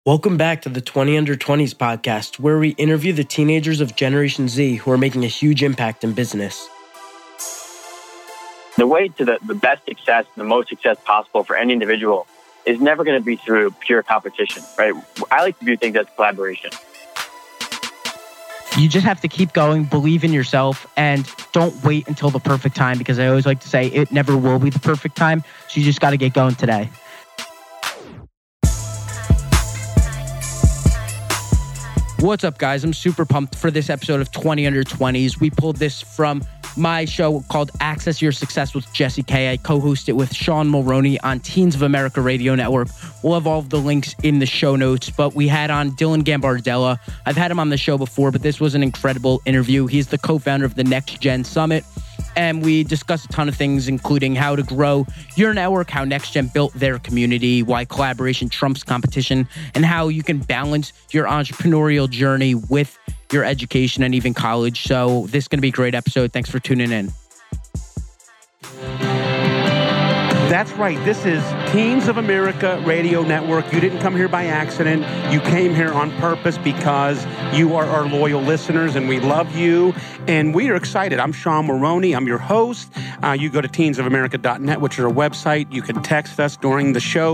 Welcome back to the 20 Under 20s podcast, where we interview the teenagers of Generation Z who are making a huge impact in business. The way to the best success, the most success possible for any individual is never going to be through pure competition, right? I like to view things as collaboration. You just have to keep going, believe in yourself, and don't wait until the perfect time, because I always like to say it never will be the perfect time. So you just got to get going today. What's up, guys? I'm super pumped for this episode of 20 Under 20s. We pulled this from my show called Access Your Success with Jesse K. I co-host it with Sean Mulroney on Teens of America Radio Network. We'll have all of the links in the show notes, but we had on Dylan Gambardella. I've had him on the show before, but this was an incredible interview. He's the co-founder of the Next Gen Summit, and we discussed a ton of things, including how to grow your network, how NextGen built their community, why collaboration trumps competition, and how you can balance your entrepreneurial journey with your education and even college. So this is going to be a great episode. Thanks for tuning in. That's right. This is Teens of America Radio Network. You didn't come here by accident. You came here on purpose because you are our loyal listeners and we love you. And we are excited. I'm Sean Mulroney. I'm your host. You go to teensofamerica.net, which is our website. You can text us during the show,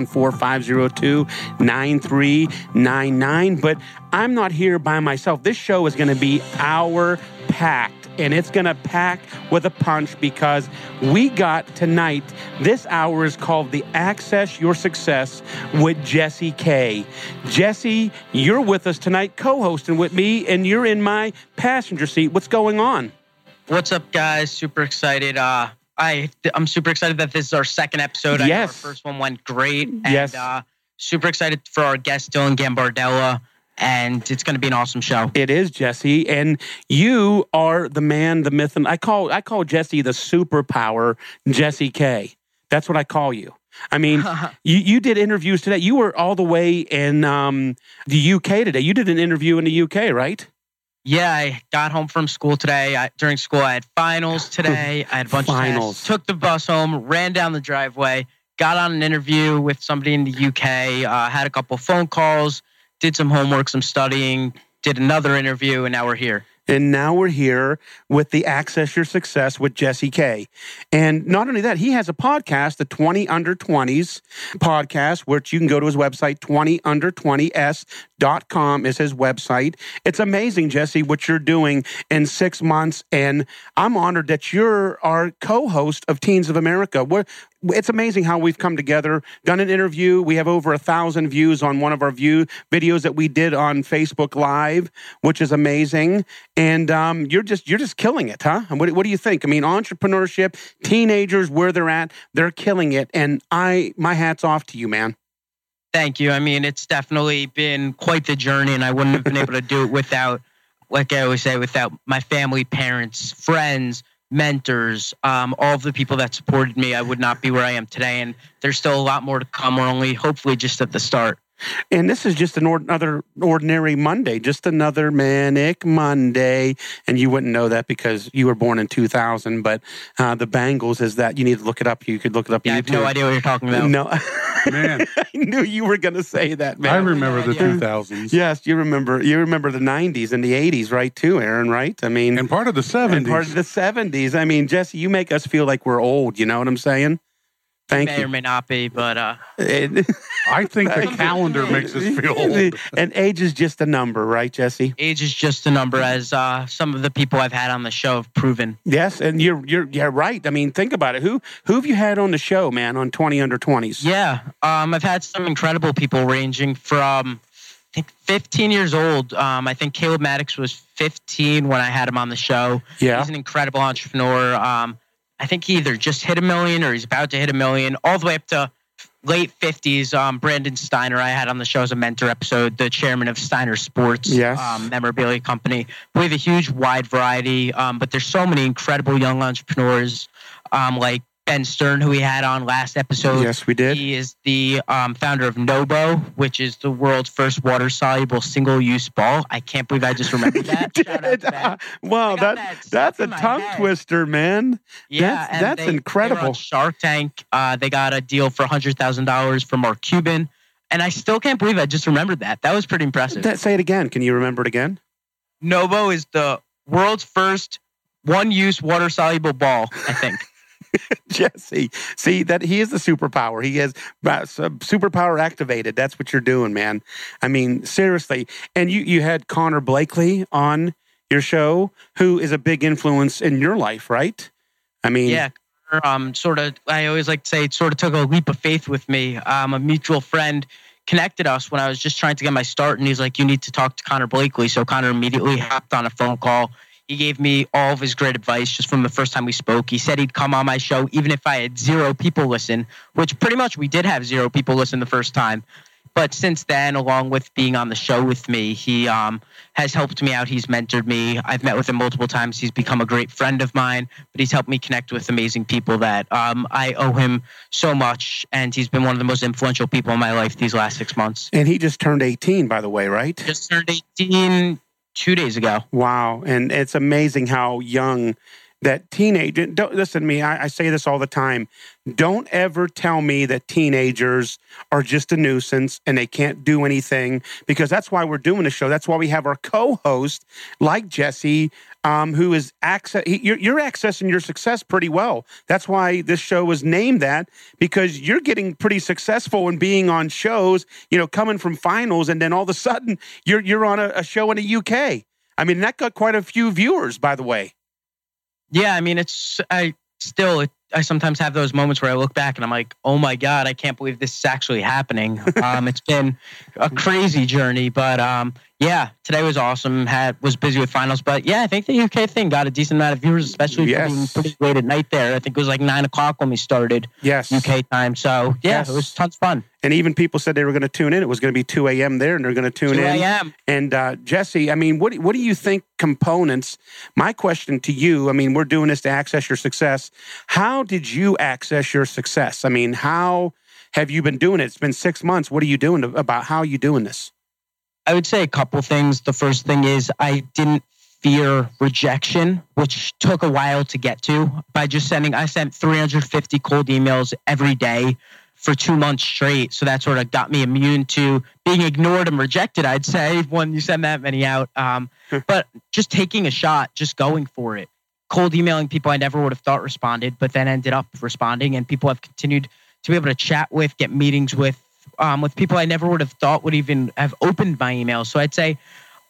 314-502-9399. But I'm not here by myself. This show is going to be hour-packed. And it's going to pack with a punch because we got tonight, this hour is called the Access Your Success with Jesse K. Jesse, you're with us tonight, co-hosting with me, and you're in my passenger seat. What's going on? What's up, guys? Super excited. I'm super excited that this is our second episode. Yes. I know our first one went great. Yes. And super excited for our guest, Dylan Gambardella. And it's going to be an awesome show. It is, Jesse, and you are the man, the myth, and I call Jesse the superpower Jesse K. That's what I call you. I mean, you did interviews today. You were all the way in the UK today. You did an interview in the UK, right? Yeah, I got home from school today. During school, I had finals today. I had a bunch of tests. Took the bus home, ran down the driveway, got on an interview with somebody in the UK, had a couple phone calls, did some homework, some studying, did another interview, and now we're here. And now we're here with the Access Your Success with Jesse K. And not only that, he has a podcast, the 20 Under 20s podcast, which you can go to his website, 20under20s.com is his website. It's amazing, Jesse, what you're doing in 6 months. And I'm honored that you're our co-host of Teens of America. It's amazing how we've come together, done an interview. We have over 1,000 views on one of our videos that we did on Facebook Live, which is amazing. And you're just killing it, huh? And what do you think? I mean, entrepreneurship, teenagers, where they're at, they're killing it. And my hat's off to you, man. Thank you. I mean, it's definitely been quite the journey, and I wouldn't have been able to do it without, like I always say, without my family, parents, friends, mentors, all of the people that supported me. I would not be where I am today, and there's still a lot more to come. We're only hopefully just at the start. And this is just another ordinary Monday, just another manic Monday. And you wouldn't know that because you were born in 2000, but the Bengals is that you need to look it up. You could look it up. Yeah, I have no idea what you're talking about. No, man, I knew you were going to say that, man. I remember the 2000s. Yes, you remember the 90s and the 80s, right? Too, Aaron, right? I mean, and part of the 70s. And part of the 70s. I mean, Jesse, you make us feel like we're old. You know what I'm saying? Thank you. May or may not be, but I think the calendar makes us feel old. And age is just a number, right, Jesse? Age is just a number, as some of the people I've had on the show have proven. Yes, and you're right. I mean, think about it. Who have you had on the show, man, on 20 Under 20s? Yeah, I've had some incredible people ranging from, I think, 15 years old. I think Caleb Maddox was 15 when I had him on the show. Yeah. He's an incredible entrepreneur. I think he either just hit $1 million or he's about to hit $1 million, all the way up to late 50s. Brandon Steiner, I had on the show as a mentor episode, the chairman of Steiner Sports, yes. Memorabilia company. We have a huge, wide variety, but there's so many incredible young entrepreneurs like Ben Stern, who we had on last episode. Yes, we did. He is the founder of Nobo, which is the world's first water-soluble single-use ball. I can't believe I just remembered that. Shout out to Ben. Wow, that's a tongue twister, man. Yeah, that's incredible. They were on Shark Tank. They got a deal for $100,000 from Mark Cuban. And I still can't believe I just remembered that. That was pretty impressive. Say it again. Can you remember it again? Novo is the world's first one-use water-soluble ball, I think. Jesse, see that he is the superpower. He is superpower activated. That's what you're doing, man. I mean, seriously. And you had Connor Blakely on your show, who is a big influence in your life, right? I mean, yeah. I always like to say it sort of took a leap of faith with me. A mutual friend connected us when I was just trying to get my start, and he's like, you need to talk to Connor Blakely. So Connor immediately hopped on a phone call. He gave me all of his great advice just from the first time we spoke. He said he'd come on my show even if I had 0 people listen, which pretty much we did have 0 people listen the first time. But since then, along with being on the show with me, he has helped me out. He's mentored me. I've met with him multiple times. He's become a great friend of mine, but he's helped me connect with amazing people that I owe him so much. And he's been one of the most influential people in my life these last 6 months. And he just turned 18, by the way, right? Just turned 18 2 days ago. Wow. And it's amazing how young that teenager, don't listen to me. I say this all the time. Don't ever tell me that teenagers are just a nuisance and they can't do anything, because that's why we're doing the show. That's why we have our co-host like Jesse, who is you're accessing your success pretty well. That's why this show was named that, because you're getting pretty successful in being on shows, coming from finals, and then all of a sudden you're on a show in the UK. I mean, that got quite a few viewers, by the way. Yeah, I mean, I sometimes have those moments where I look back and I'm like, oh my God, I can't believe this is actually happening. It's been a crazy journey, but yeah, today was awesome. Was busy with finals, but yeah, I think the UK thing got a decent amount of viewers, especially for being pretty late at night there. I think it was like 9 o'clock when we started UK time. So yeah, it was tons of fun. And even people said they were going to tune in. It was going to be 2 a.m. there, and they're going to tune 2 in. 2 a.m. And Jesse, I mean, what do you think components? My question to you, I mean, we're doing this to access your success. How did you access your success? I mean, how have you been doing it? It's been 6 months. What are you doing about how are you doing this? I would say a couple things. The first thing is I didn't fear rejection, which took a while to get to. I sent 350 cold emails every day for 2 months straight. So that sort of got me immune to being ignored and rejected, I'd say, when you send that many out. But just taking a shot, just going for it. Cold emailing people I never would have thought responded, but then ended up responding. And people have continued to be able to chat with, get meetings with people I never would have thought would even have opened my email. So I'd say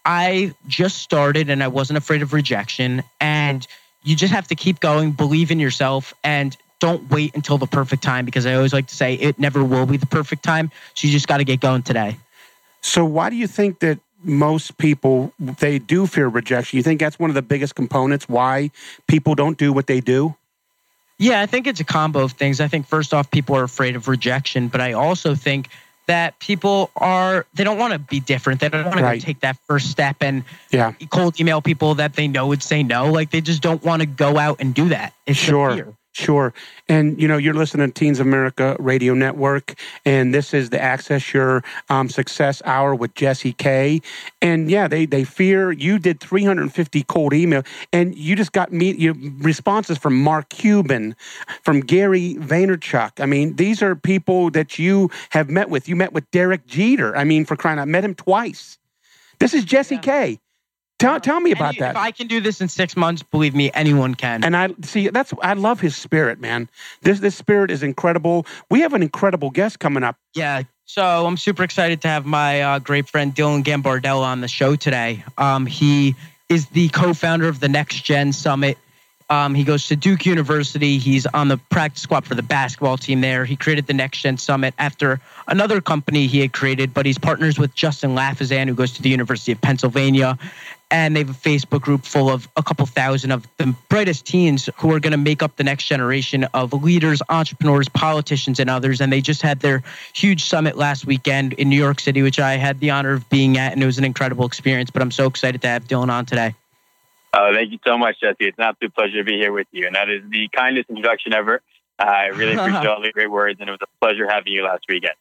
I just started and I wasn't afraid of rejection. And you just have to keep going, believe in yourself, and don't wait until the perfect time, because I always like to say it never will be the perfect time. So you just got to get going today. So why do you think that most people, they do fear rejection? You think that's one of the biggest components why people don't do what they do? Yeah, I think it's a combo of things. I think first off, people are afraid of rejection, but I also think that people they don't want to be different. They don't want to go take that first step and cold email people that they know would say no. Like, they just don't want to go out and do that. It's fear. Sure. And, you're listening to Teens of America Radio Network, and this is the Access Your Success Hour with Jesse K. And, yeah, they fear. You did 350 cold email, and you just got responses from Mark Cuban, from Gary Vaynerchuk. I mean, these are people that you have met with. You met with Derek Jeter. I mean, for crying out, met him twice. This is Jesse K. Tell me about that. If I can do this in 6 months, believe me, anyone can. And I love his spirit, man. This spirit is incredible. We have an incredible guest coming up. Yeah. So I'm super excited to have my great friend Dylan Gambardella on the show today. He is the co-founder of the Next Gen Summit. He goes to Duke University. He's on the practice squad for the basketball team there. He created the Next Gen Summit after another company he had created, but he's partners with Justin Lafazan, who goes to the University of Pennsylvania. And they have a Facebook group full of a couple thousand of the brightest teens who are going to make up the next generation of leaders, entrepreneurs, politicians, and others. And they just had their huge summit last weekend in New York City, which I had the honor of being at, and it was an incredible experience. But I'm so excited to have Dylan on today. Thank you so much, Jesse. It's an absolute pleasure to be here with you. And that is the kindest introduction ever. I really appreciate all the great words, and it was a pleasure having you last weekend.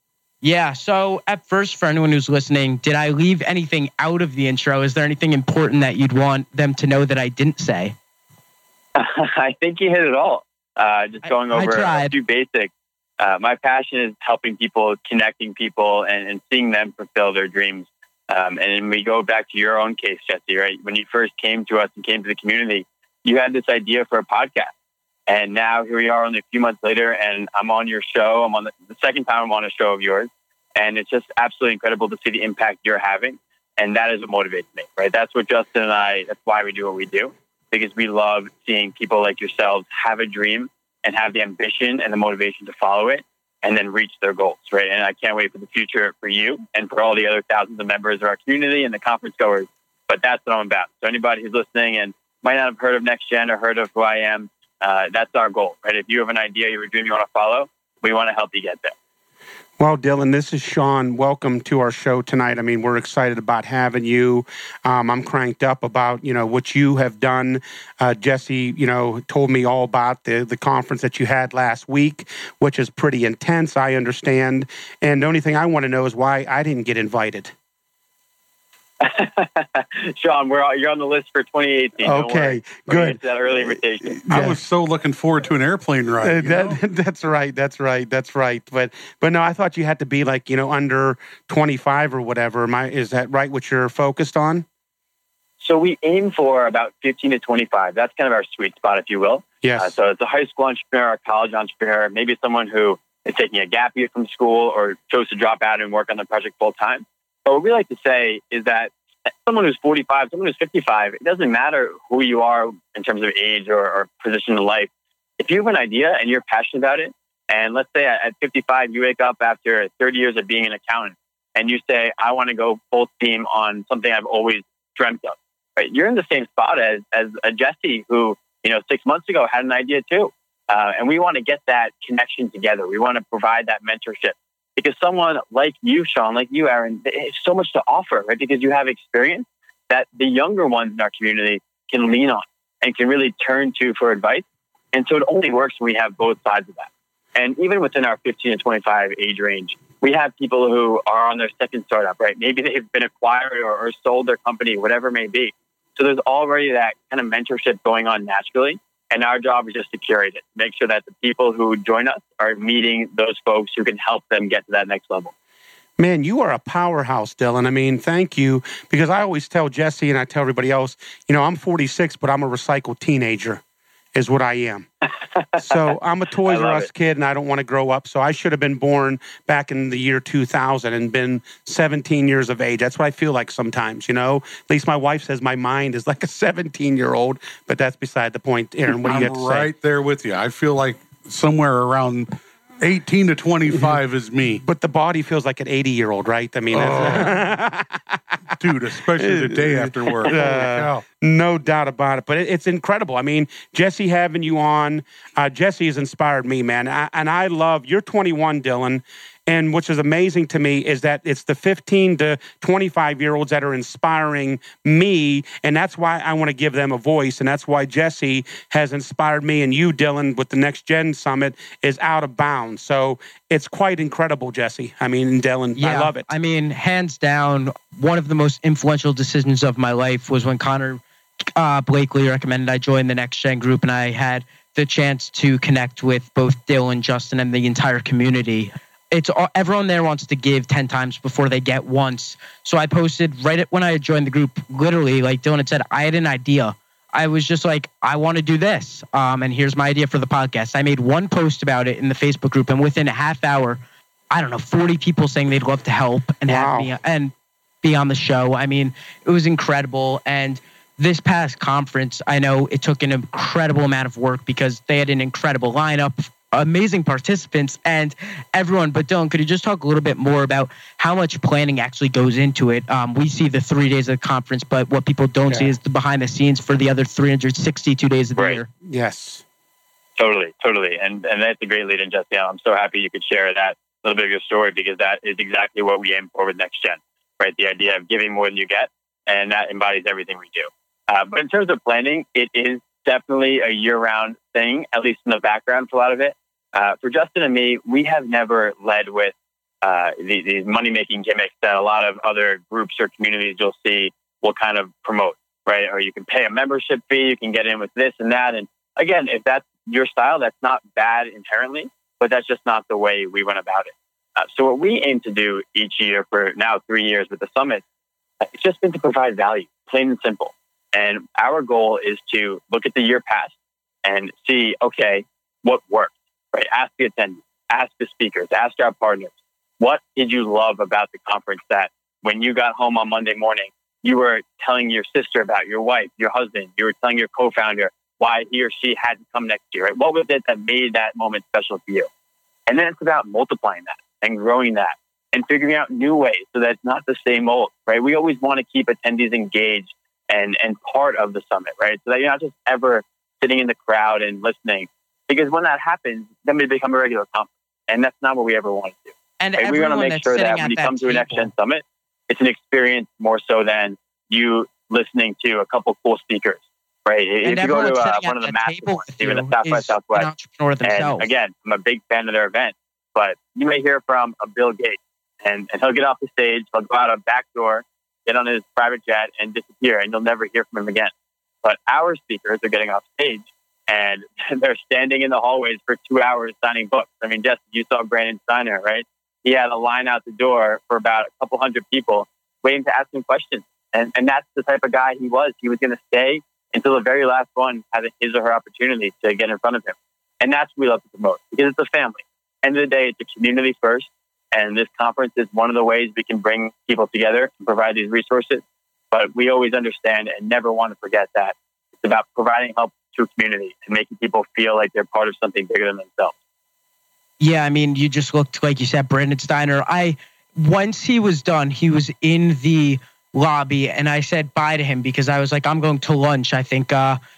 Yeah, so at first, for anyone who's listening, did I leave anything out of the intro? Is there anything important that you'd want them to know that I didn't say? I think you hit it all. Just going over a few basics. My passion is helping people, connecting people, and seeing them fulfill their dreams. And we go back to your own case, Jesse, right? When you first came to us and came to the community, you had this idea for a podcast. And now here we are only a few months later, and I'm on your show. I'm on the second time I'm on a show of yours. And it's just absolutely incredible to see the impact you're having. And that is what motivates me, right? That's what Justin and I, that's why we do what we do, because we love seeing people like yourselves have a dream and have the ambition and the motivation to follow it and then reach their goals, right? And I can't wait for the future for you and for all the other thousands of members of our community and the conference goers. But that's what I'm about. So anybody who's listening and might not have heard of NextGen or heard of who I am, that's our goal, right? If you have an idea, you have a dream you want to follow, we want to help you get there. Well, Dylan, this is Sean. Welcome to our show tonight. I mean, we're excited about having you. I'm cranked up about, what you have done. Jesse, told me all about the conference that you had last week, which is pretty intense, I understand. And the only thing I want to know is why I didn't get invited. Sean, you're on the list for 2018. Okay, good. That early invitation. I was so looking forward to an airplane ride. That's right. But no, I thought you had to be under 25 or whatever. Is that right? What you're focused on? So we aim for about 15 to 25. That's kind of our sweet spot, if you will. Yes. So it's a high school entrepreneur, a college entrepreneur, maybe someone who is taking a gap year from school or chose to drop out and work on the project full time. But what we like to say is that someone who's 45, someone who's 55, it doesn't matter who you are in terms of age or position in life. If you have an idea and you're passionate about it, and let's say at 55, you wake up after 30 years of being an accountant and you say, I want to go full steam on something I've always dreamt of, right? You're in the same spot as a Jesse who, 6 months ago had an idea too. And we want to get that connection together. We want to provide that mentorship. Because someone like you, Sean, like you, Aaron, it's so much to offer, right? Because you have experience that the younger ones in our community can lean on and can really turn to for advice. And so it only works when we have both sides of that. And even within our 15 to 25 age range, we have people who are on their second startup, right? Maybe they've been acquired or sold their company, whatever it may be. So there's already that kind of mentorship going on naturally. And our job is just to curate it, make sure that the people who join us are meeting those folks who can help them get to that next level. Man, you are a powerhouse, Dylan. I mean, thank you. Because I always tell Jesse and I tell everybody else, I'm 46, but I'm a recycled teenager is what I am. So I'm a Toys R Us kid and I don't want to grow up. So I should have been born back in the year 2000 and been 17 years of age. That's what I feel like sometimes, At least my wife says my mind is like a 17-year-old, but that's beside the point. Aaron, what do you have to say? I'm right there with you. I feel like somewhere around 18 to 25 is me. But the body feels like an 80-year-old, right? I mean, dude, especially the day after work. Holy cow. No doubt about it. But it's incredible. I mean, Jesse having you on, Jesse has inspired me, man. And I love, you're 21, Dylan. And which is amazing to me is that it's the 15 to 25-year-olds that are inspiring me. And that's why I want to give them a voice. And that's why Jesse has inspired me. And you, Dylan, with the Next Gen Summit is out of bounds. So it's quite incredible, Jesse. I mean, Dylan, yeah, I love it. I mean, hands down, one of the most influential decisions of my life was when Connor Blakely recommended I join the Next Gen group. And I had the chance to connect with both Dylan, Justin, and the entire community. Everyone there wants to give 10 times before they get once. So I posted when I joined the group, literally, like Dylan had said, I had an idea. I was just like, I want to do this. And here's my idea for the podcast. I made one post about it in the Facebook group. And within a half hour, 40 people saying they'd love to help and have me and be on the show. I mean, it was incredible. And this past conference, I know it took an incredible amount of work because they had an incredible lineup, amazing participants and everyone. But Dylan, could you just talk a little bit more about how much planning actually goes into it? We see the 3 days of the conference, but what people don't see is the behind the scenes for the other 362 days of the year. Yes. Totally. And that's a great lead in, Jesse. I'm so happy you could share that little bit of your story because that is exactly what we aim for with Next Gen, right? The idea of giving more than you get, and that embodies everything we do. But in terms of planning, it is definitely a year-round thing, at least in the background for a lot of it. For Justin and me, we have never led with these money-making gimmicks that a lot of other groups or communities you'll see will kind of promote, right? Or you can pay a membership fee, you can get in with this and that. And again, if that's your style, that's not bad inherently. but that's just not the way we went about it. So what we aim to do each year for now 3 years with the summit, it's just been to provide value, plain and simple. And our goal is to look at the year past and see, okay, what worked, right? Ask the attendees, ask the speakers, ask our partners. What did you love about the conference that when you got home on Monday morning, you were telling your sister about, your wife, your husband, you were telling your co-founder why he or she had to come next year, right? What was it that made that moment special for you? And then it's about multiplying that and growing that and figuring out new ways so that it's not the same old, right? We always want to keep attendees engaged and part of the summit, right? So that you're not just ever sitting in the crowd and listening. Because when that happens, then we become a regular conference. And that's not what we ever want to do. And right? We want to make sure that when you come to a Next Gen Summit, it's an experience more so than you listening to a couple cool speakers, right? And if you go to one of the massive ones, even a South by Southwest, and again, I'm a big fan of their event, but you may hear from a Bill Gates, and he'll get off the stage, he'll go out a back door, get on his private jet, and disappear, and you'll never hear from him again. But our speakers are getting off stage, and they're standing in the hallways for 2 hours signing books. I mean, Jesse, you saw Brandon Steiner, right? He had a line out the door for about a couple hundred people waiting to ask him questions. And that's the type of guy he was. He was going to stay until the very last one had his or her opportunity to get in front of him. And that's what we love to promote because it's a family. End of the day, it's a community first. And this conference is one of the ways we can bring people together and provide these resources. But we always understand and never want to forget that it's about providing help to a community and making people feel like they're part of something bigger than themselves. Yeah, I mean, you just looked, like you said, Brandon Steiner. Once he was done, he was in the lobby, and I said bye to him because I was like, I'm going to lunch. I think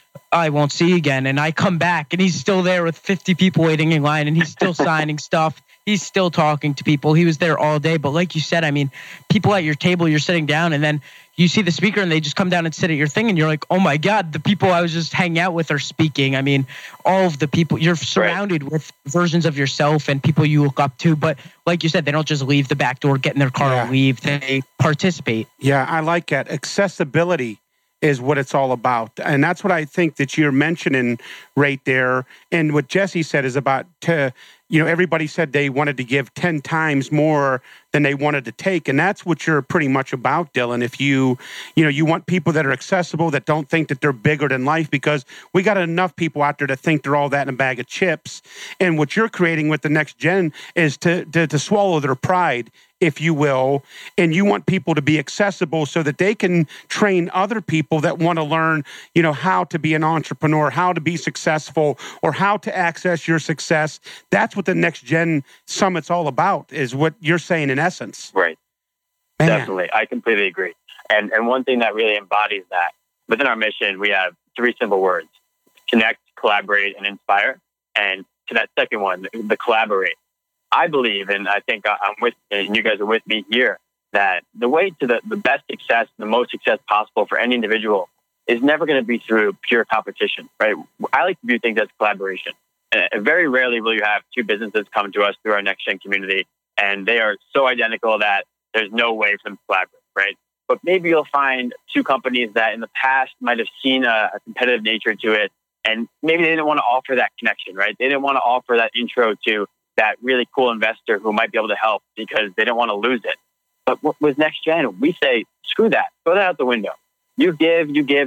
I won't see you again. And I come back, and he's still there with 50 people waiting in line, and he's still signing stuff. He's still talking to people. He was there all day. But like you said, I mean, people at your table, you're sitting down, and then you see the speaker, and they just come down and sit at your thing, and you're like, oh, my God, the people I was just hanging out with are speaking. I mean, all of the people, you're surrounded with versions of yourself and people you look up to. But like you said, they don't just leave the back door, get in their car and leave. They participate. Yeah, I like that. Accessibility is what it's all about. And that's what I think that you're mentioning right there. And what Jesse said is about, everybody said they wanted to give 10 times more than they wanted to take. And that's what you're pretty much about, Dylan. If you want people that are accessible, that don't think that they're bigger than life, because we got enough people out there that think they're all that in a bag of chips. And what you're creating with the Next Gen is to swallow their pride, if you will, and you want people to be accessible so that they can train other people that want to learn, how to be an entrepreneur, how to be successful, or how to access your success. That's what the Next Gen Summit's all about, is what you're saying in essence. Right. Man. Definitely. I completely agree. And one thing that really embodies that, within our mission, we have 3 simple words: connect, collaborate, and inspire. And to that second one, the collaborate, I believe, and I think I'm with, and you guys are with me here, that the way to the best success, the most success possible for any individual is never going to be through pure competition, right? I like to view things as collaboration. And very rarely will you have 2 businesses come to us through our Next Gen community, and they are so identical that there's no way for them to collaborate, right? But maybe you'll find 2 companies that in the past might have seen a competitive nature to it, and maybe they didn't want to offer that connection, right? They didn't want to offer that intro to that really cool investor who might be able to help because they don't want to lose it. But with Next Gen, we say, screw that. Throw that out the window. You give,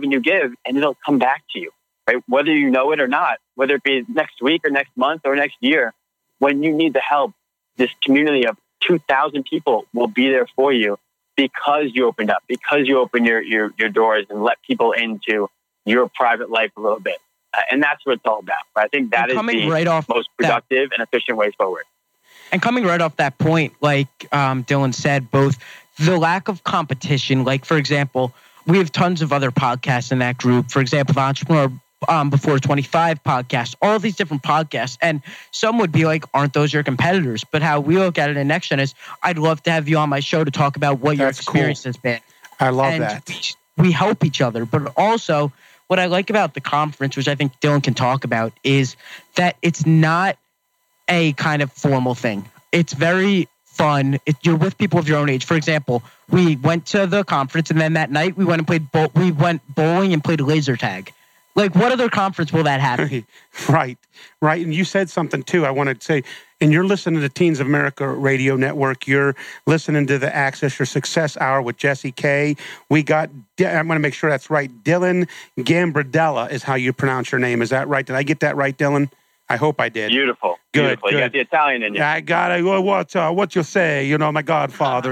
and it'll come back to you, right? Whether you know it or not, whether it be next week or next month or next year, when you need the help, this community of 2,000 people will be there for you because you opened up, because you opened your doors and let people into your private life a little bit. And that's what it's all about. I think that is the most productive and efficient way forward. And coming right off that point, like Dylan said, both the lack of competition, like, for example, we have tons of other podcasts in that group. For example, the Entrepreneur Before 25 podcast, all these different podcasts. And some would be like, aren't those your competitors? But how we look at it in Next Gen is, I'd love to have you on my show to talk about what your experience has been. I love that. We help each other, but also what I like about the conference, which I think Dylan can talk about, is that it's not a kind of formal thing. It's very fun. You're with people of your own age. For example, we went to the conference, and then that night we went and played. We went bowling and played laser tag. Like, what other conference will that have? Right. And you said something too. I want to say, and you're listening to Teens of America Radio Network. You're listening to the Access Your Success Hour with Jesse K. We got, I'm going to make sure that's right. Dylan Gambardella is how you pronounce your name. Is that right? Did I get that right, Dylan? I hope I did. Beautiful. Beautiful. You got the Italian in you. I got it. What you say? My godfather.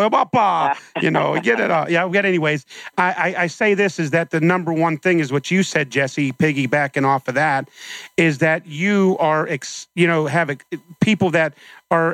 Papa. Get it up. Yeah. But anyways, I say this is that the number one thing is what you said, Jesse. Piggybacking off of that, is that you are have people that are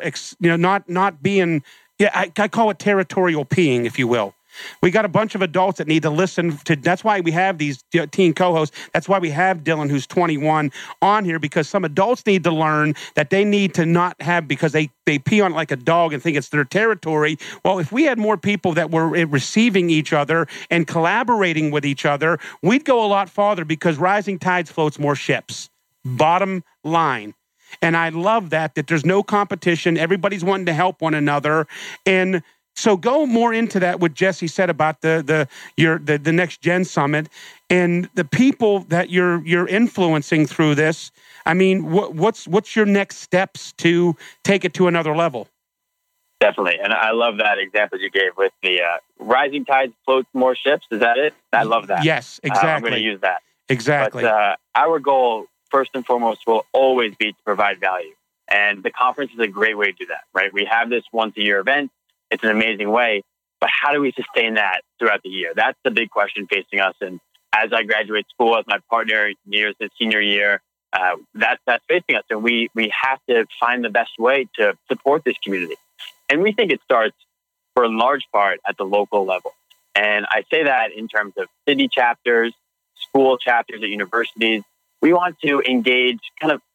not being. Yeah, I call it territorial peeing, if you will. We got a bunch of adults that need to listen to. That's why we have these teen co-hosts. That's why we have Dylan, who's 21, on here, because some adults need to learn that they need to not have, because they pee on it like a dog and think it's their territory. Well, if we had more people that were receiving each other and collaborating with each other, we'd go a lot farther, because rising tides floats more ships. Bottom line. And I love that there's no competition. Everybody's wanting to help one another. And so go more into that, what Jesse said about the Next Gen Summit and the people that you're influencing through this. I mean, what's your next steps to take it to another level? Definitely, and I love that example you gave with the rising tides float more ships. Is that it? I love that. Yes, exactly. I'm going to use that. Exactly. But our goal, first and foremost, will always be to provide value, and the conference is a great way to do that. Right? We have this once-a-year event. It's an amazing way, but how do we sustain that throughout the year? That's the big question facing us. And as I graduate school, as my partner nears his senior year, that's facing us. And we have to find the best way to support this community. And we think it starts, for a large part, at the local level. And I say that in terms of city chapters, school chapters at universities. We want to engage kind of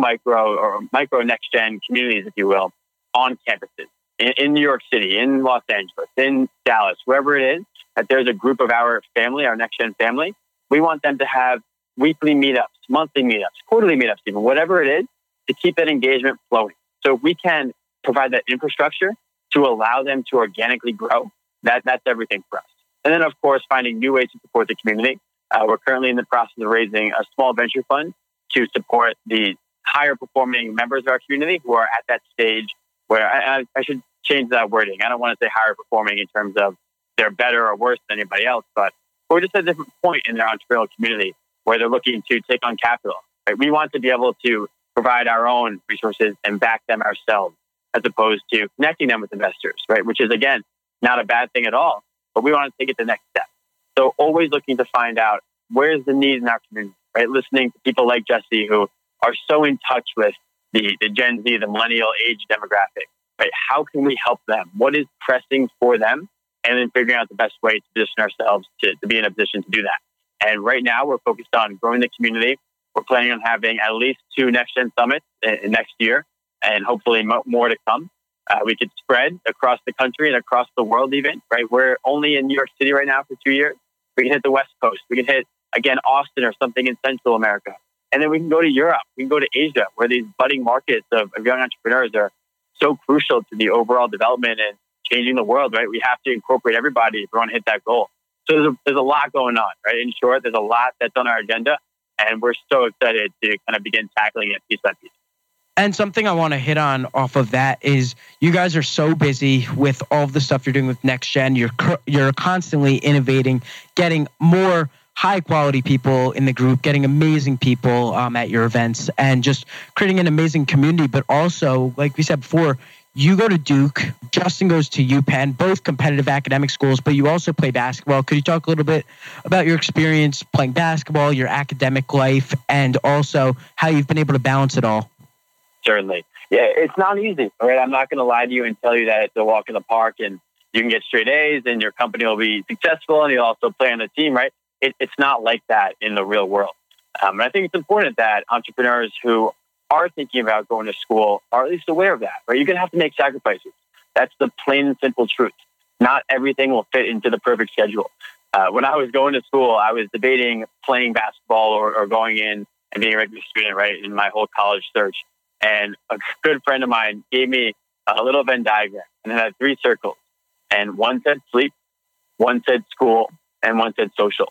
micro next gen communities, if you will, on campuses. In New York City, in Los Angeles, in Dallas, wherever it is, that there's a group of our family, our Next Gen family. We want them to have weekly meetups, monthly meetups, quarterly meetups, even whatever it is, to keep that engagement flowing. So if we can provide that infrastructure to allow them to organically grow, that's everything for us. And then, of course, finding new ways to support the community. We're currently in the process of raising a small venture fund to support the higher performing members of our community who are at that stage where I should change that wording. I don't want to say higher performing in terms of they're better or worse than anybody else, but we're just at a different point in their entrepreneurial community where they're looking to take on capital. Right? We want to be able to provide our own resources and back them ourselves, as opposed to connecting them with investors, right? Which is, again, not a bad thing at all, but we want to take it the next step. So always looking to find out where's the need in our community, right? Listening to people like Jesse who are so in touch with the Gen Z, the millennial age demographic, right? How can we help them? What is pressing for them? And then figuring out the best way to position ourselves to be in a position to do that. And right now we're focused on growing the community. We're planning on having at least 2 Next Gen Summits next year, and hopefully more to come. We could spread across the country and across the world even, right? We're only in New York City right now for 2 years. We can hit the West Coast. We can hit, again, Austin or something in Central America. And then we can go to Europe. We can go to Asia, where these budding markets of young entrepreneurs are so crucial to the overall development and changing the world, right? We have to incorporate everybody if we want to hit that goal. So there's a lot going on, right? In short, there's a lot that's on our agenda, and we're so excited to kind of begin tackling it piece by piece. And something I want to hit on off of that is you guys are so busy with all of the stuff you're doing with Next Gen. You're constantly innovating, getting more high quality people in the group, getting amazing people at your events, and just creating an amazing community. But also, like we said before, you go to Duke, Justin goes to UPenn, both competitive academic schools, but you also play basketball. Could you talk a little bit about your experience playing basketball, your academic life, and also how you've been able to balance it all? Certainly. Yeah, it's not easy, right? I'm not going to lie to you and tell you that it's a walk in the park and you can get straight A's and your company will be successful and you'll also play on the team, right? It's not like that in the real world. And I think it's important that entrepreneurs who are thinking about going to school are at least aware of that, right? You're going to have to make sacrifices. That's the plain and simple truth. Not everything will fit into the perfect schedule. When I was going to school, I was debating playing basketball or going in and being a regular student, right, in my whole college search. And a good friend of mine gave me a little Venn diagram, and it had 3 circles. And one said sleep, one said school, and one said social.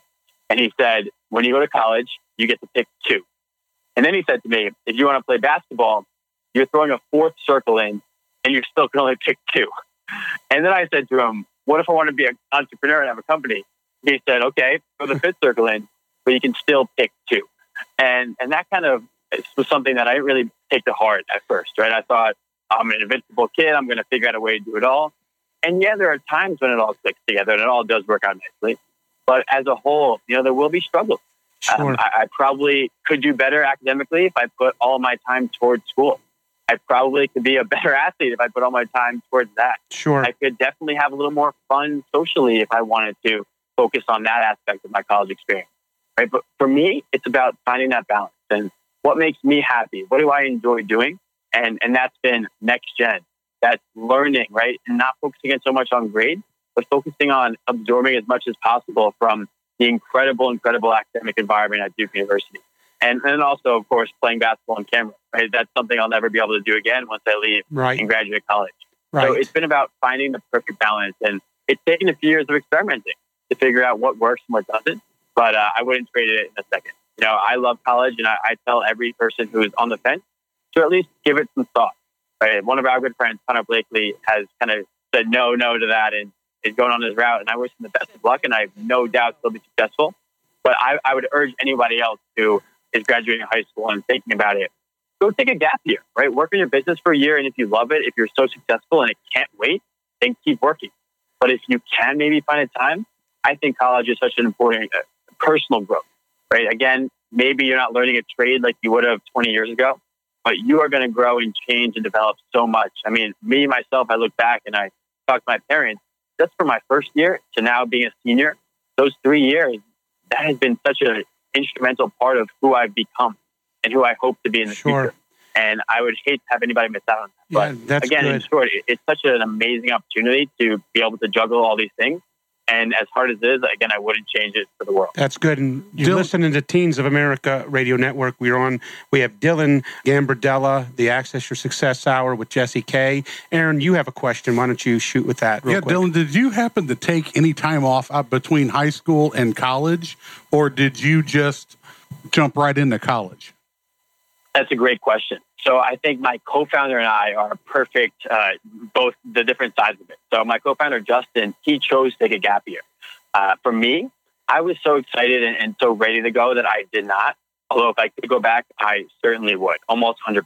And he said, when you go to college, you get to pick 2. And then he said to me, if you want to play basketball, you're throwing a 4th circle in and you still can only pick 2. And then I said to him, what if I want to be an entrepreneur and have a company? He said, okay, throw the 5th circle in, but you can still pick 2. And that kind of was something that I didn't really take to heart at first, right? I thought, I'm an invincible kid. I'm going to figure out a way to do it all. And yeah, there are times when it all clicks together and it all does work out nicely. But as a whole, there will be struggles. Sure. I probably could do better academically if I put all my time towards school. I probably could be a better athlete if I put all my time towards that. Sure. I could definitely have a little more fun socially if I wanted to focus on that aspect of my college experience. Right? But for me, it's about finding that balance and what makes me happy. What do I enjoy doing? And that's been next gen. That's learning, right? And not focusing so much on grades, but focusing on absorbing as much as possible from the incredible academic environment at Duke University. And then also, of course, playing basketball on camera, right? That's something I'll never be able to do again once I leave and graduate college. Right. So it's been about finding the perfect balance. And it's taken a few years of experimenting to figure out what works and what doesn't. But I wouldn't trade it in a second. I love college, and I tell every person who is on the fence to at least give it some thought. Right? One of our good friends, Connor Blakely, has kind of said no to that and is going on his route. And I wish him the best of luck, and I have no doubt he'll be successful. But I would urge anybody else who is graduating high school and thinking about it, go take a gap year, right? Work in your business for a year. And if you love it, if you're so successful and it can't wait, then keep working. But if you can maybe find a time, I think college is such an important personal growth, right? Again, maybe you're not learning a trade like you would have 20 years ago, but you are going to grow and change and develop so much. I mean, me, myself, I look back and I talk to my parents, just from my first year to now being a senior, those 3 years, that has been such an instrumental part of who I've become and who I hope to be in the future. And I would hate to have anybody miss out on that. But again, in short, it's such an amazing opportunity to be able to juggle all these things. And as hard as it is, again, I wouldn't change it for the world. That's good. And you're listening to Teens of America Radio Network. We have Dylan Gambardella, the Access Your Success Hour with Jesse K. Aaron, you have a question. Why don't you shoot with that real quick? Dylan, did you happen to take any time off between high school and college, or did you just jump right into college? That's a great question. So I think my co-founder and I are perfect, both the different sides of it. So my co-founder, Justin, he chose to take a gap year. For me, I was so excited and so ready to go that I did not. Although if I could go back, I certainly would, almost 100%.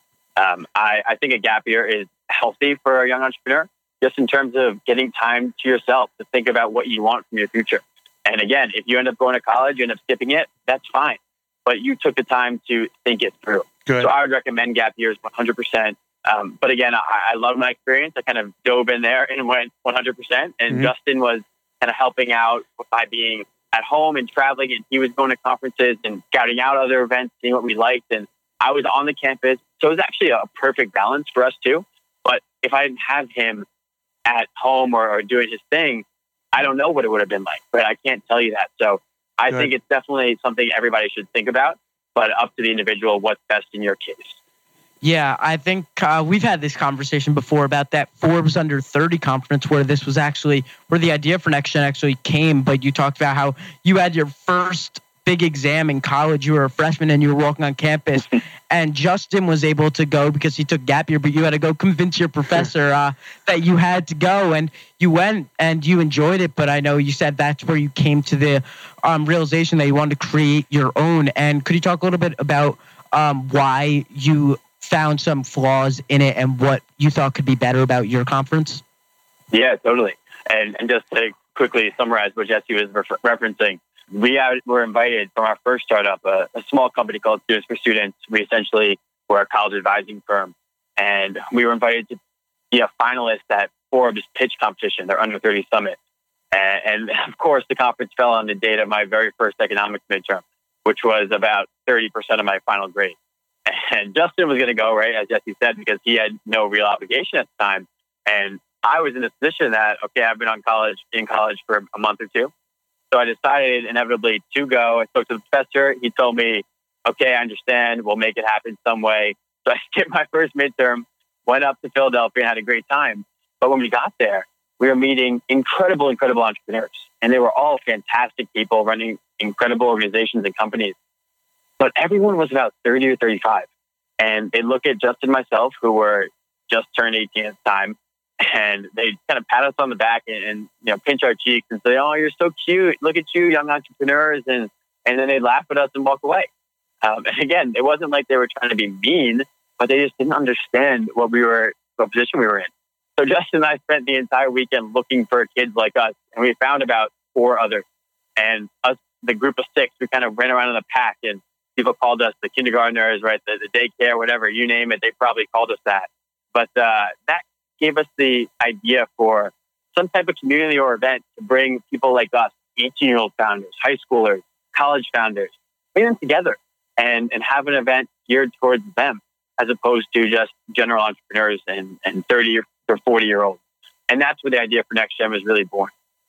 I think a gap year is healthy for a young entrepreneur, just in terms of getting time to yourself to think about what you want from your future. And again, if you end up going to college, you end up skipping it, that's fine. But you took the time to think it through. Good. So I would recommend gap years 100%. But again, I love my experience. I kind of dove in there and went 100%. And Justin was kind of helping out by being at home and traveling. And he was going to conferences and scouting out other events, seeing what we liked. And I was on the campus. So it was actually a perfect balance for us too. But if I didn't have him at home or doing his thing, I don't know what it would have been like. But I can't tell you that. So I think it's definitely something everybody should think about, but up to the individual, what's best in your case. Yeah, I think we've had this conversation before about that Forbes Under 30 conference where this was actually, where the idea for Next Gen actually came, but you talked about how you had your first big exam in college. You were a freshman and you were walking on campus, and Justin was able to go because he took gap year, but you had to go convince your professor that you had to go, and you went and you enjoyed it. But I know you said that's where you came to the realization that you wanted to create your own. And could you talk a little bit about why you found some flaws in it and what you thought could be better about your conference? Yeah, totally. And just to quickly summarize what Jesse was referencing, we were invited from our first startup, a small company called Students for Students. We essentially were a college advising firm. And we were invited to be a finalist at Forbes pitch competition, their Under 30 Summit. And of course, the conference fell on the date of my very first economics midterm, which was about 30% of my final grade. And Justin was going to go, right, as Jesse said, because he had no real obligation at the time. And I was in this position that, okay, I've been in college for a month or two. So I decided inevitably to go. I spoke to the professor. He told me, okay, I understand. We'll make it happen some way. So I skipped my first midterm, went up to Philadelphia and had a great time. But when we got there, we were meeting incredible entrepreneurs. And they were all fantastic people running incredible organizations and companies. But everyone was about 30 or 35. And they look at Justin and myself, who were just turned 18 at the time, and they kind of pat us on the back and pinch our cheeks and say, "Oh, you're so cute. Look at you, young entrepreneurs." And then they'd laugh at us and walk away. And again, it wasn't like they were trying to be mean, but they just didn't understand what position we were in. So Justin and I spent the entire weekend looking for kids like us, and we found about 4 others. And us, the group of 6, we kind of ran around in a pack, and people called us the kindergartners, right? The daycare, whatever, you name it, they probably called us that. But that gave us the idea for some type of community or event to bring people like us, 18-year-old founders, high schoolers, college founders, bring them together and have an event geared towards them, as opposed to just general entrepreneurs and 30 or 40-year-olds. And that's where the idea for NextGen was really born.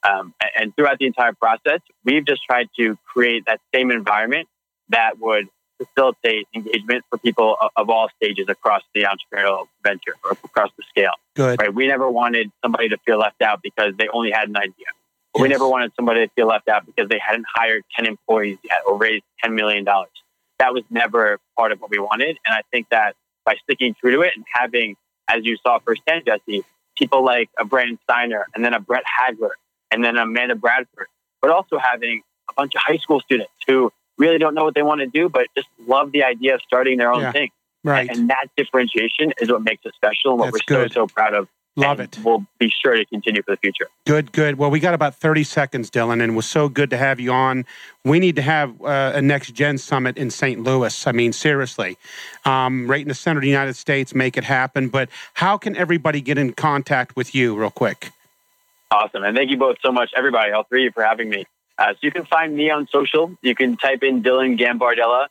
And throughout the entire process, we've just tried to create that same environment that would facilitate engagement for people of all stages across the entrepreneurial venture or across the scale. Good. Right? We never wanted somebody to feel left out because they only had an idea. Yes. We never wanted somebody to feel left out because they hadn't hired 10 employees yet or raised $10 million. That was never part of what we wanted. And I think that by sticking true to it and having, as you saw firsthand, Jesse, people like a Brandon Steiner and then a Brett Hagler and then Amanda Bradford, but also having a bunch of high school students who really don't know what they want to do, but just love the idea of starting their own thing. Right. And that differentiation is what makes it special and what we're so proud of. Love it. We'll be sure to continue for the future. Good. Well, we got about 30 seconds, Dylan, and it was so good to have you on. We need to have a Next Gen Summit in St. Louis. I mean, seriously. Right in the center of the United States, make it happen. But how can everybody get in contact with you real quick? Awesome. And thank you both so much, everybody, all 3 of you, for having me. So you can find me on social. You can type in Dylan Gambardella,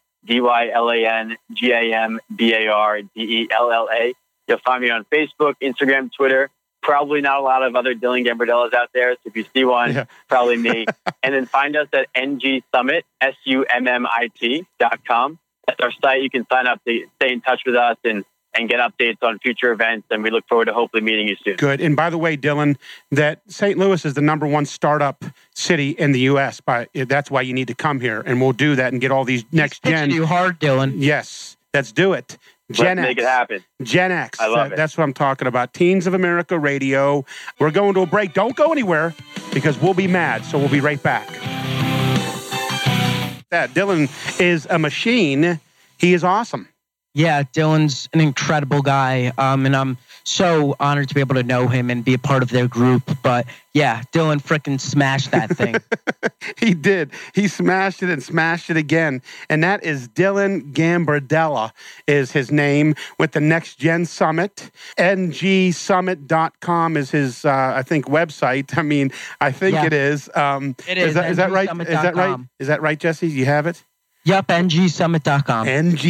DylanGambardella. You'll find me on Facebook, Instagram, Twitter. Probably not a lot of other Dylan Gambardellas out there. So if you see one, probably me. And then find us at ngsummit, SUMMIT.com. That's our site. You can sign up to stay in touch with us and get updates on future events. And we look forward to hopefully meeting you soon. Good. And by the way, Dylan, that St. Louis is the #1 startup city in the U.S. That's why you need to come here. And we'll do that and get all these next gen. You hard, Dylan. Yes. Let's do it. Let's make it happen. Gen X. I love it. That's what I'm talking about. Teens of America Radio. We're going to a break. Don't go anywhere because we'll be mad. So we'll be right back. Dylan is a machine. He is awesome. Yeah, Dylan's an incredible guy, and I'm so honored to be able to know him and be a part of their group. But yeah, Dylan frickin' smashed that thing. He did. He smashed it and smashed it again. And that is Dylan Gambardella is his name with the Next Gen Summit. ngsummit.com is his, I think, website. I mean, I think it is. It is. Is that right? Is that right? Is that right, Jesse? You have it? Yep, ngsummit.com.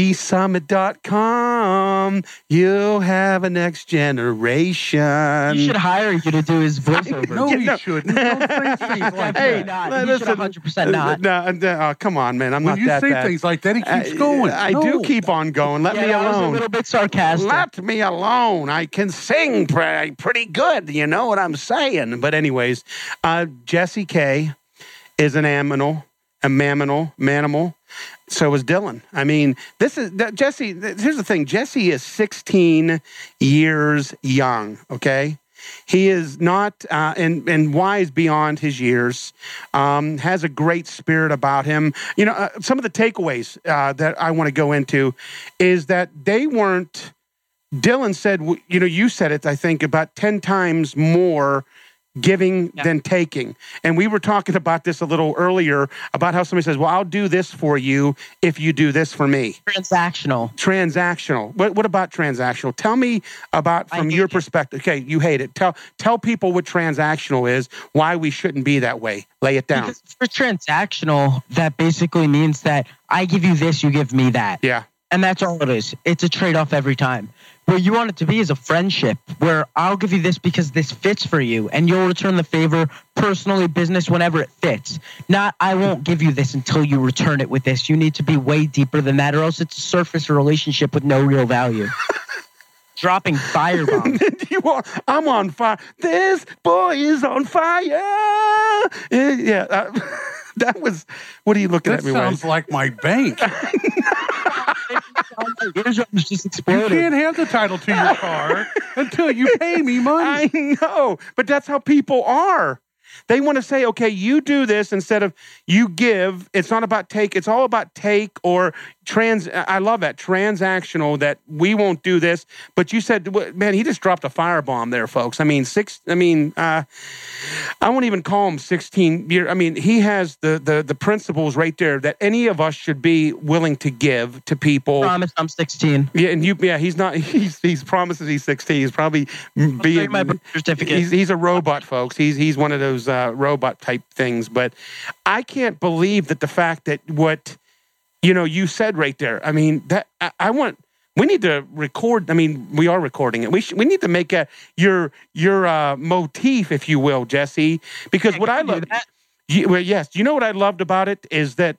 ngsummit.com. You have a next generation. You should hire you to do his voiceover. No, you shouldn't. Don't say things like that. Not. He should 100% not. No, come on, man. I'm not that bad. When you say things like that, he keeps going. I do keep on going. Let me alone. I was a little bit sarcastic. Let me alone. I can sing pretty good. You know what I'm saying? But anyways, Jesse K is an animal. A manimal. So is Dylan. I mean, Jesse. Here's the thing. Jesse is 16 years young. Okay, he is not and wise beyond his years. Has a great spirit about him. You know, some of the takeaways that I want to go into is that they weren't. Dylan said, you know, you said it. I think about 10 times more giving than taking. And we were talking about this a little earlier about how somebody says, well, I'll do this for you if you do this for me. Transactional. What about transactional? Tell me about from your perspective. Okay, you hate it. Tell people what transactional is, why we shouldn't be that way. Lay it down. Because for transactional, that basically means that I give you this, you give me that. Yeah. And that's all it is. It's a trade-off every time. Where you want it to be is a friendship where I'll give you this because this fits for you and you'll return the favor personally, business, whenever it fits. Not, I won't give you this until you return it with this. You need to be way deeper than that or else it's a surface relationship with no real value. Dropping firebombs. you are. I'm on fire. This boy is on fire. Yeah. That was. What are you looking That at me? sounds like my bank. Eardrums just You exploded. can't have the title to your car until you pay me money. I know, but that's how people are. They want to say, okay, you do this instead of you give. It's not about take. It's all about take or I love that transactional, that we won't do this. But you said, man, he just dropped a firebomb there, folks. I won't even call him 16 years. I mean, he has the principles right there that any of us should be willing to give to people. Promise I'm 16. Yeah, and he's not. He's promises he's 16. He's probably being my birth certificate. He's a robot, folks. He's one of those robot type things. But I can't believe that the fact that what you said right there. I mean, that we need to record. I mean, we are recording it. We need to make your motif, if you will, Jesse, because what I love. Yes, you know what I loved about it is that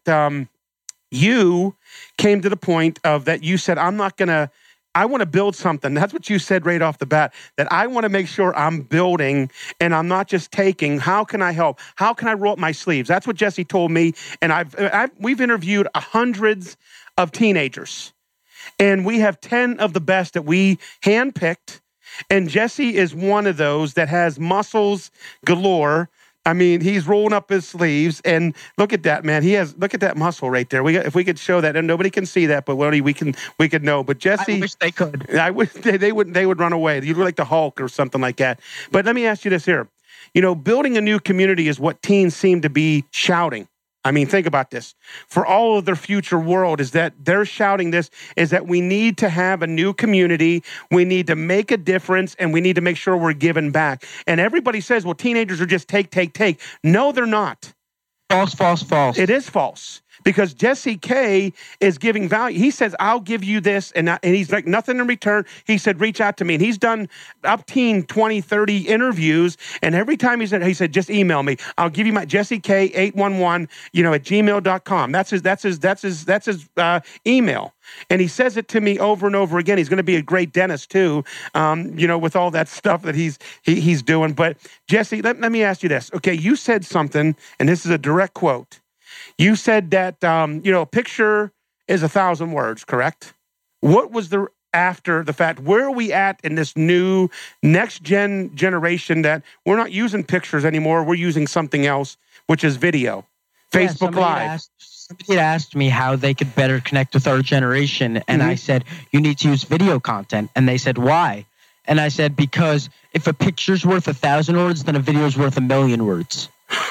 you came to the point of that. You said, I want to build something. That's what you said right off the bat, that I want to make sure I'm building and I'm not just taking. How can I help? How can I roll up my sleeves? That's what Jesse told me. And we've interviewed hundreds of teenagers, and we have 10 of the best that we handpicked. And Jesse is one of those that has muscles galore. I mean, he's rolling up his sleeves, and look at that, man. Look at that muscle right there. If we could show that, and nobody can see that, but we could know. But Jesse, I wish they could. I wish they would run away. You look like the Hulk or something like that. But let me ask you this here. Building a new community is what teens seem to be shouting. I mean, think about this. For all of their future world is that they're shouting this, is that we need to have a new community. We need to make a difference, and we need to make sure we're giving back. And everybody says, well, teenagers are just take. No, they're not. False. It is false. Because Jesse K is giving value. He says, I'll give you this. And he's like, nothing in return. He said, reach out to me. And he's done up 20, 30 interviews. And every time he said, just email me. I'll give you my Jesse K 811, at gmail.com. That's his email. And he says it to me over and over again. He's going to be a great dentist too, with all that stuff that he's doing. But Jesse, let me ask you this. Okay, you said something, and this is a direct quote. You said that, a picture is 1,000 words, correct? What was after the fact? Where are we at in this new next generation that we're not using pictures anymore? We're using something else, which is video, Facebook Live. Somebody had asked me how they could better connect with our generation. And I said, you need to use video content. And they said, why? And I said, because if a picture's worth 1,000 words, then a video's worth 1,000,000 words.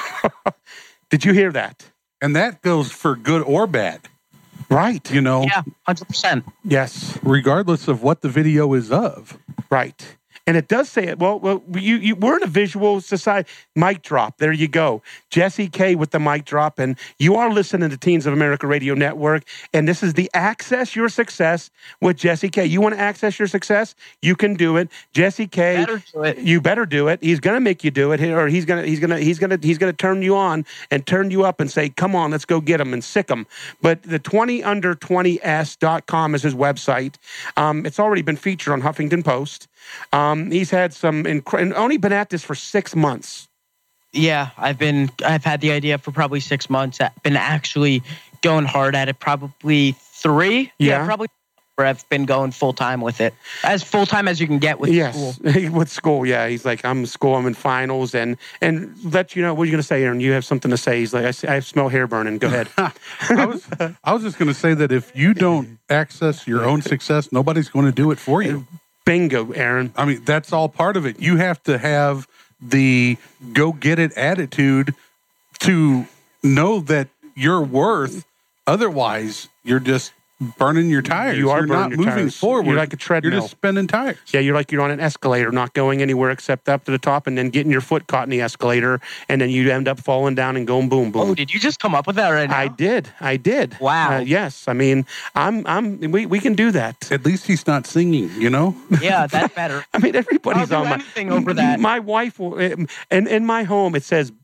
Did you hear that? And that goes for good or bad. Right. Yeah, 100%. Yes. Regardless of what the video is of. Right. And it does say it. Well, we're in a visual society. Mic drop. There you go. Jesse K with the mic drop. And you are listening to Teens of America Radio Network. And this is the Access Your Success with Jesse K. You want to access your success? You can do it. Jesse K. Better do it. You better do it. He's going to make you do it, or he's going to turn you on and turn you up and say, come on, let's go get him and sick him. But the 20under20s.com is his website. It's already been featured on Huffington Post. He's had some only been at this for 6 months. Yeah, I've had the idea for probably 6 months. I've been actually going hard at it, probably 3. Yeah, probably. Where I've been going full time with it, as full time as you can get with school. With school, yeah. He's like, I'm in school, I'm in finals, and let you know. What are you going to say, Aaron? You have something to say? He's like, I smell hair burning. Go ahead. I was just going to say that if you don't access your own success, nobody's going to do it for you. Bingo, Aaron. I mean, that's all part of it. You have to have the go get it attitude to know that you're worth. Otherwise, you're just burning your tires. You're not moving tires. forward. You're like a treadmill. You're just spinning tires. Yeah, you're on an escalator, not going anywhere except up to the top, and then getting your foot caught in the escalator, and then you end up falling down and going boom, boom. Oh, did you just come up with that right now? I did. Wow. Yes, I mean, we can do that. At least he's not singing, Yeah, that's better. I mean, everybody's I'll on do anything over that. My wife will, in my home, it says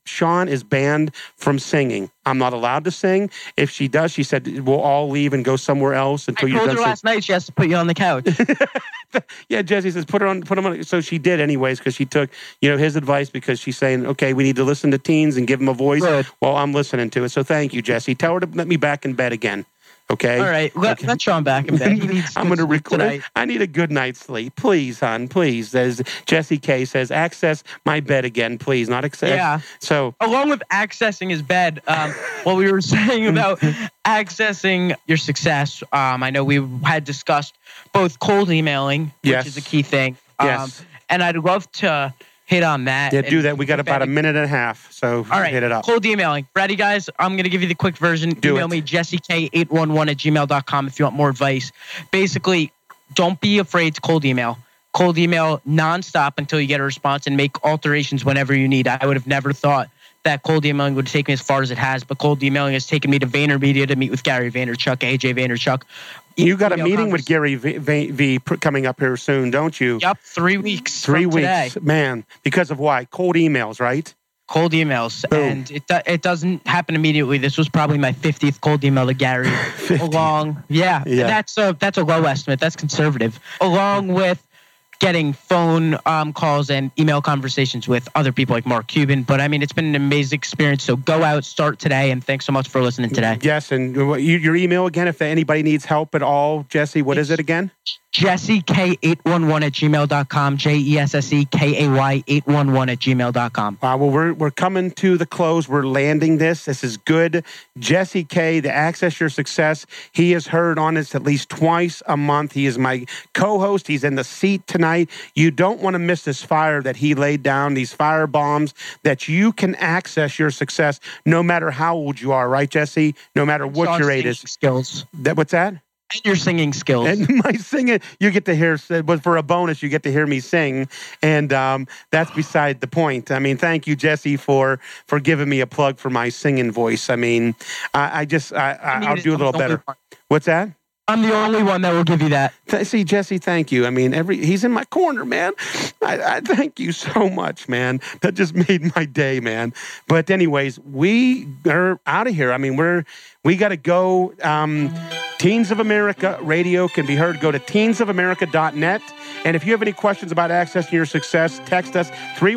Sean is banned from singing. I'm not allowed to sing. If she does, she said, we'll all leave and go somewhere else until you're done. I told her last night she has to put you on the couch. Yeah, Jesse says, put him on. So she did anyways, because she took, his advice, because she's saying, okay, we need to listen to teens and give them a voice. Good. Well, I'm listening to it. So thank you, Jesse. Tell her to let me back in bed again. Okay. All right. Let Sean back in bed. He needs I'm going to record. tonight. I need a good night's sleep. Please, hon. Please. As Jesse K says, access my bed again, please. Not access. Yeah. So along with accessing his bed, what we were saying about accessing your success, I know we had discussed both cold emailing, which is a key thing. Yes. And I'd love to hit on that. Yeah, do that. We got about a minute and a half, so all right, hit it up. Cold emailing. Ready, guys? I'm going to give you the quick version. Email me, jessek811@gmail.com if you want more advice. Basically, don't be afraid to cold email. Cold email nonstop until you get a response and make alterations whenever you need. I would have never thought that cold emailing would take me as far as it has, but cold emailing has taken me to VaynerMedia to meet with Gary Vaynerchuk, AJ Vaynerchuk. You got a meeting with Gary V coming up here soon, don't you? Yep, 3 weeks. 3 weeks, today. man. Because of why? Cold emails, right? Cold emails, Boom. and it doesn't happen immediately. This was probably my 50th cold email to Gary. 50. Yeah. That's a low estimate. That's conservative. Along with getting phone calls and email conversations with other people like Mark Cuban. But I mean, it's been an amazing experience. So go out, start today, and thanks so much for listening today. Yes, and your email again, if anybody needs help at all, Jesse, what is it again? JesseK811@gmail.com, JesseKay811@gmail.com. Well, we're coming to the close. We're landing this. This is good. Jesse K, the Access Your Success. He is heard on this at least twice a month. He is my co-host. He's in the seat tonight. You don't want to miss this fire that he laid down, these fire bombs, that you can access your success no matter how old you are, right, Jesse? No matter what your age is. Skills. What's that? And your singing skills. And my singing, you get to hear, but for a bonus, you get to hear me sing. And that's beside the point. I mean, thank you, Jesse, for giving me a plug for my singing voice. I mean, I'll do a little better. What's that? I'm the only one that will give you that. See, Jesse, thank you. I mean, he's in my corner, man. I thank you so much, man. That just made my day, man. But anyways, we are out of here. I mean, we got to go. Teens of America Radio can be heard. Go to teensofamerica.net. And if you have any questions about accessing your success, text us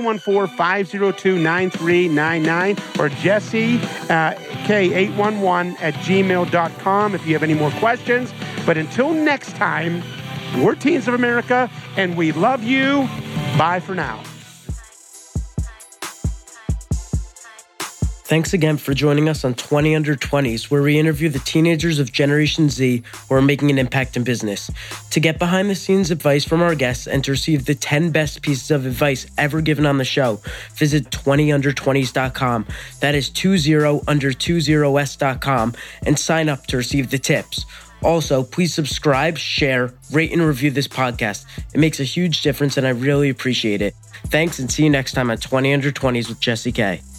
314-502-9399 or Jesse K811@gmail.com if you have any more questions. But until next time, we're Teens of America, and we love you. Bye for now. Thanks again for joining us on 20 Under 20s, where we interview the teenagers of Generation Z who are making an impact in business. To get behind-the-scenes advice from our guests and to receive the 10 best pieces of advice ever given on the show, visit 20under20s.com. That is 20under20s.com, and sign up to receive the tips. Also, please subscribe, share, rate, and review this podcast. It makes a huge difference, and I really appreciate it. Thanks, and see you next time on 20 Under 20s with Jesse K.